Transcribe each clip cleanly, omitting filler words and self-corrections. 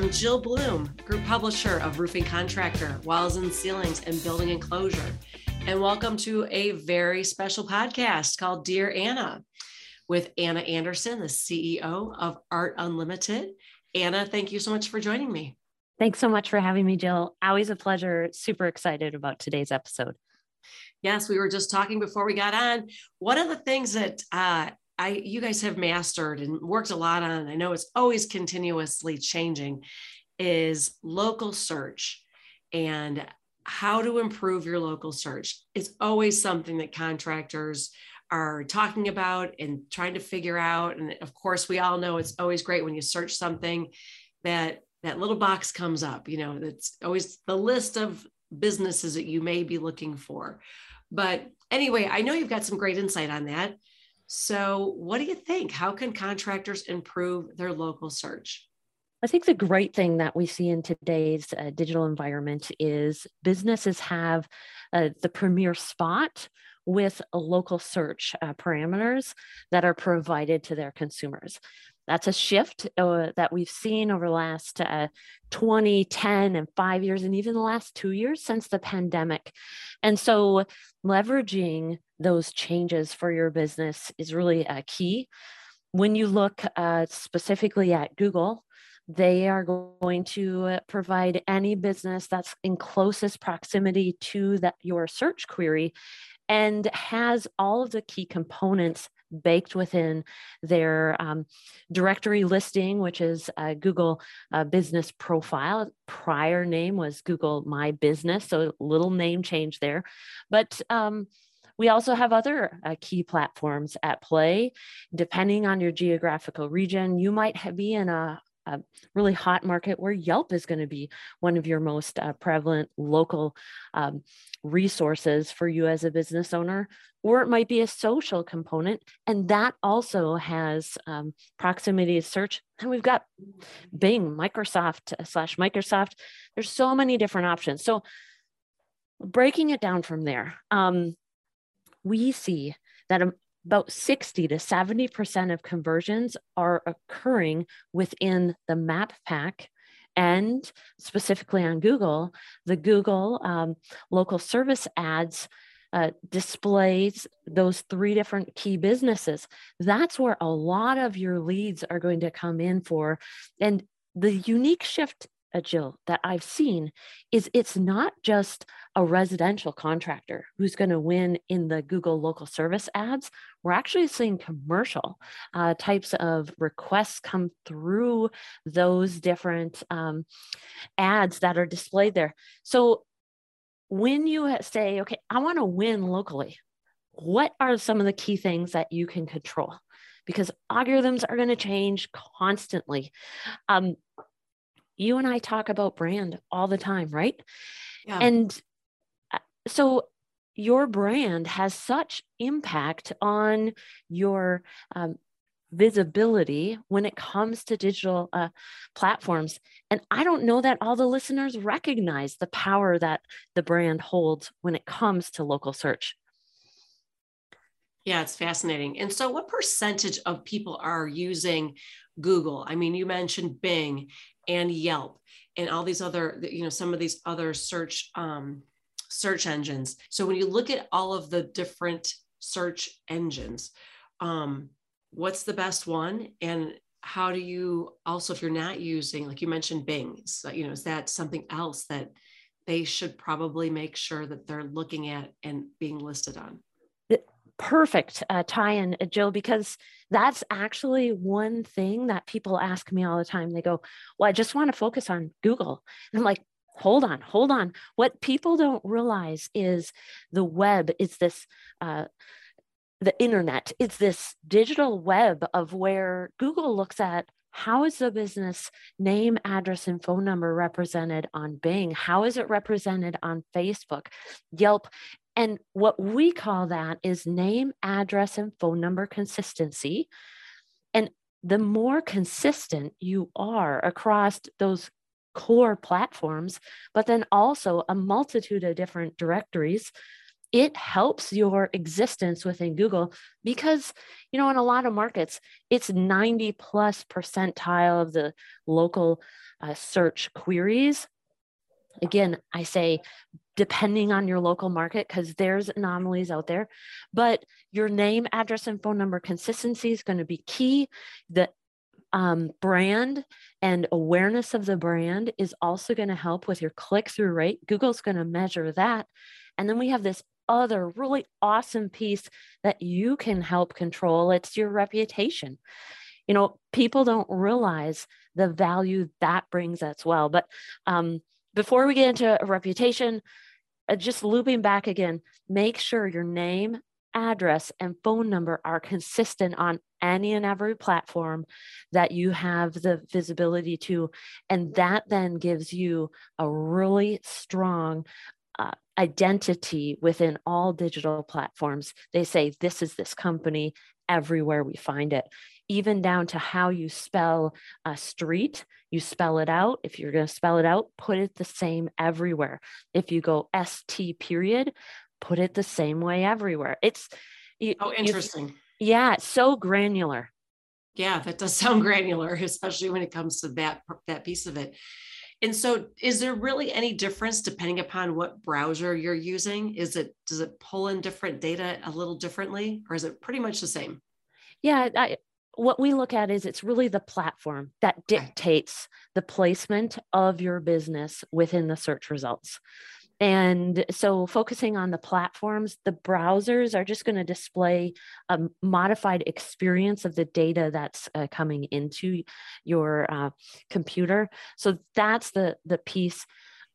I'm Jill Bloom, Group Publisher of Roofing Contractor, Walls and Ceilings, and Building Enclosure. And welcome to a very special podcast called Dear Anna with Anna Anderson, the CEO of Art Unlimited. Anna, thank you so much for joining me. Thanks so much for having me, Jill. Always a pleasure. Super excited about today's episode. Yes, we were just talking before we got on. One of the things that you guys have mastered and worked a lot on, I know it's always continuously changing, is local search and how to improve your local search. It's always something that contractors are talking about and trying to figure out. And of course, we all know it's always great when you search something that little box comes up, that's always the list of businesses that you may be looking for. But anyway, I know you've got some great insight on that. So what do you think? How can contractors improve their local search? I think the great thing that we see in today's digital environment is businesses have the premier spot with a local search parameters that are provided to their consumers. That's a shift that we've seen over the last 20, 10, and 5 years, and even the last 2 years since the pandemic. And so leveraging those changes for your business is really key. When you look specifically at Google, they are going to provide any business that's in closest proximity to your search query and has all of the key components baked within their directory listing, which is Google Business Profile. Prior name was Google My Business, so a little name change there. But we also have other key platforms at play. Depending on your geographical region, you might be in a really hot market where Yelp is going to be one of your most prevalent local resources for you as a business owner, or it might be a social component, and that also has proximity to search. And we've got Bing, Microsoft. There's so many different options. So breaking it down from there, we see that about 60 to 70% of conversions are occurring within the map pack, and specifically on Google, the Google local service ads displays those three different key businesses. That's where a lot of your leads are going to come in for. And the unique shift, Jill, that I've seen is it's not just a residential contractor who's going to win in the Google local service ads. We're actually seeing commercial types of requests come through those different ads that are displayed there. So when you say, okay, I want to win locally, what are some of the key things that you can control? Because algorithms are going to change constantly. You and I talk about brand all the time, right? Yeah. And so your brand has such impact on your visibility when it comes to digital platforms. And I don't know that all the listeners recognize the power that the brand holds when it comes to local search. Yeah, it's fascinating. And so what percentage of people are using Google? I mean, you mentioned Bing and Yelp and all these other, some of these other search engines. So when you look at all of the different search engines, what's the best one? And how do you also, if you're not using, like you mentioned Bing, so, is that something else that they should probably make sure that they're looking at and being listed on? Perfect tie-in, Jill, because that's actually one thing that people ask me all the time. They go, well, I just want to focus on Google. And I'm like, hold on. What people don't realize is the web is this, the internet is this digital web of where Google looks at how is the business name, address, and phone number represented on Bing? How is it represented on Facebook, Yelp? And what we call that is name, address, and phone number consistency. And the more consistent you are across those core platforms, but then also a multitude of different directories, it helps your existence within Google because, in a lot of markets, it's 90 plus percentile of the local search queries. Again, I say, depending on your local market, because there's anomalies out there, but your name, address, and phone number consistency is going to be key. The brand and awareness of the brand is also going to help with your click-through rate. Google's going to measure that. And then we have this other really awesome piece that you can help control. It's your reputation. People don't realize the value that brings as well. But before we get into a reputation, just looping back again, make sure your name, address, and phone number are consistent on any and every platform that you have the visibility to. And that then gives you a really strong identity within all digital platforms. They say, this is this company everywhere we find it, even down to how you spell a street. You spell it out. If you're going to spell it out, put it the same everywhere. If you go ST period, put it the same way everywhere. It's interesting. Yeah, it's so granular. Yeah, that does sound granular, especially when it comes to that piece of it. And so is there really any difference depending upon what browser you're using? Does it pull in different data a little differently, or is it pretty much the same? Yeah, what we look at is it's really the platform that dictates the placement of your business within the search results. And so focusing on the platforms, the browsers are just going to display a modified experience of the data that's coming into your computer. So that's the piece.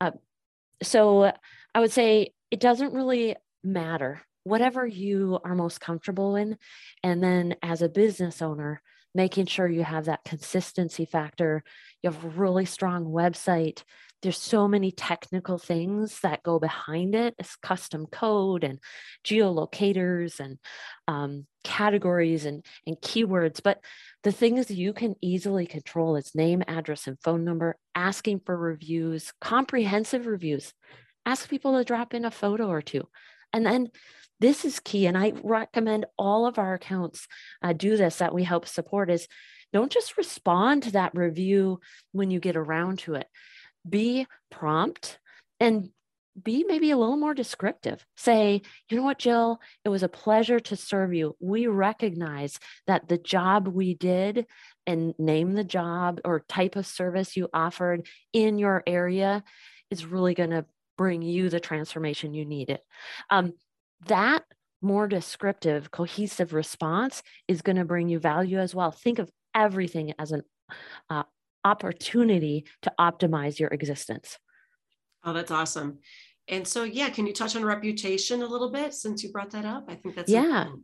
So I would say it doesn't really matter, whatever you are most comfortable in. And then as a business owner, making sure you have that consistency factor, you have a really strong website. There's so many technical things that go behind it. It's custom code and geolocators and categories and keywords. But the things you can easily control is name, address, and phone number, asking for reviews, comprehensive reviews. Ask people to drop in a photo or two. And then this is key. And I recommend all of our accounts do this, that we help support, is don't just respond to that review when you get around to it. Be prompt and be maybe a little more descriptive. Say, you know what, Jill, it was a pleasure to serve you. We recognize that the job we did, and name the job or type of service you offered in your area, is really going to bring you the transformation you needed. That more descriptive, cohesive response is going to bring you value as well. Think of everything as an opportunity to optimize your existence. Oh, that's awesome. And so, yeah, can you touch on reputation a little bit since you brought that up? I think that's important.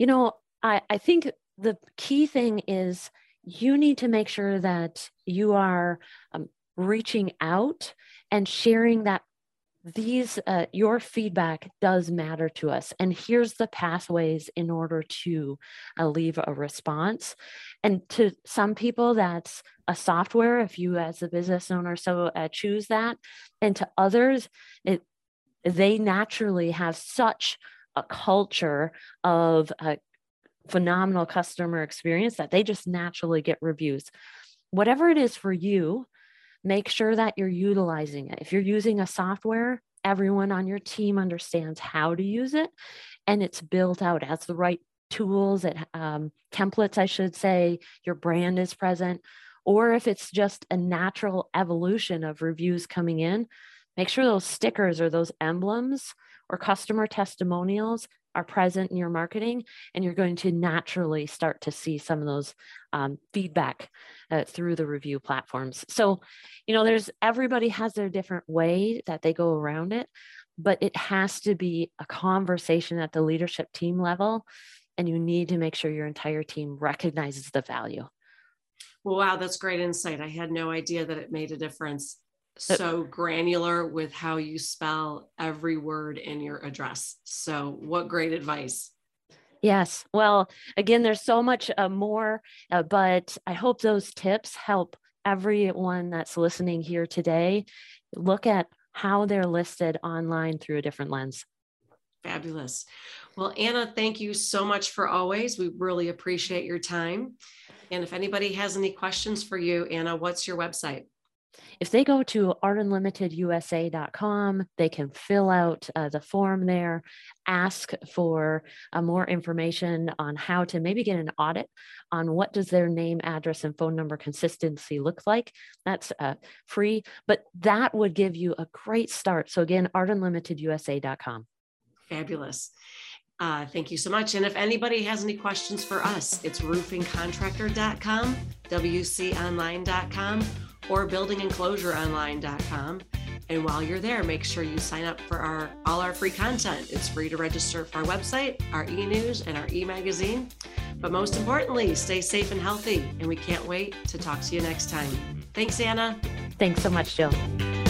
I think the key thing is you need to make sure that you are reaching out and sharing that your feedback does matter to us. And here's the pathways in order to leave a response. And to some people, that's a software, if you as a business owner so choose that. And to others, they naturally have such a culture of phenomenal customer experience that they just naturally get reviews. Whatever it is for you, make sure that you're utilizing it. If you're using a software, everyone on your team understands how to use it, and it's built out, has the right tools, templates, I should say, your brand is present. Or if it's just a natural evolution of reviews coming in, make sure those stickers or those emblems or customer testimonials are present in your marketing, and you're going to naturally start to see some of those feedback through the review platforms. So, everybody has their different way that they go around it, but it has to be a conversation at the leadership team level, and you need to make sure your entire team recognizes the value. Well, wow, that's great insight. I had no idea that it made a difference. So granular with how you spell every word in your address. So what great advice. Yes. Well, again, there's so much more, but I hope those tips help everyone that's listening here today look at how they're listed online through a different lens. Fabulous. Well, Anna, thank you so much for always. We really appreciate your time. And if anybody has any questions for you, Anna, what's your website? If they go to artunlimitedusa.com, they can fill out the form there, ask for more information on how to maybe get an audit on what does their name, address, and phone number consistency look like. That's free, but that would give you a great start. So again, artunlimitedusa.com. Fabulous. Thank you so much. And if anybody has any questions for us, it's roofingcontractor.com, wconline.com, or buildingenclosureonline.com. And while you're there, make sure you sign up for all our free content. It's free to register for our website, our e-news, and our e-magazine. But most importantly, stay safe and healthy. And we can't wait to talk to you next time. Thanks, Anna. Thanks so much, Jill.